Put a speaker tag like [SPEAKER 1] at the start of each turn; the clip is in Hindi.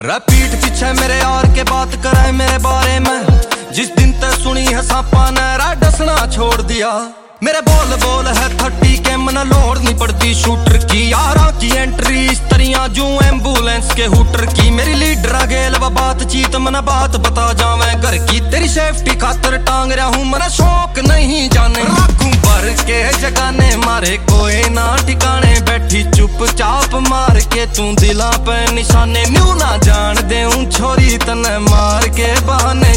[SPEAKER 1] पीठ पीछे मेरे यार के बात करे मेरे बारे में, जिस दिन तक सुनी है सांपा ने डसना छोड़ दिया। मेरे बोल बोल है 30 के मन लोड नहीं पड़ती शूटर की, यारा की एंट्री इस तरिया जू एम्बुलेंस के हुटर की। मेरी लीडर गेल व बातचीत मन बात बता जावे घर की, तेरी सेफ्टी खातर टांग रहा हूँ मन शौक नहीं जाने। लाखों भर के जगाने मारे कोई ना ठिकाने, बैठी चुपचाप मार के तू दिला पे निशाने। न्यू ना जान दे छोरी तने मार के बहाने,